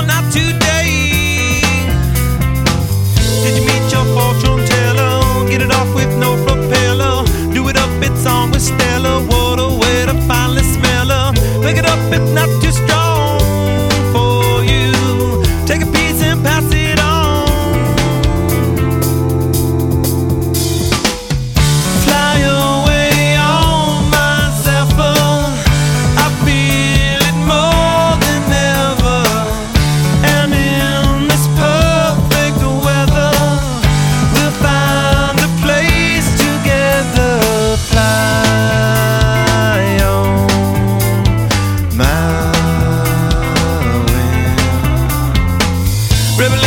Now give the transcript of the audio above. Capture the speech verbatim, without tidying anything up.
not today. Did you meet your fortune teller? Get it off with no propeller. Do it up, it's on with Stella. What a way to finally smell her. Pick it up, it's not too strong for you. Take a piece and pass it on. Fly away on my Zephyr. I feel it more than ever. And in this perfect weather, we'll find a place together. Fly on my way. Rebel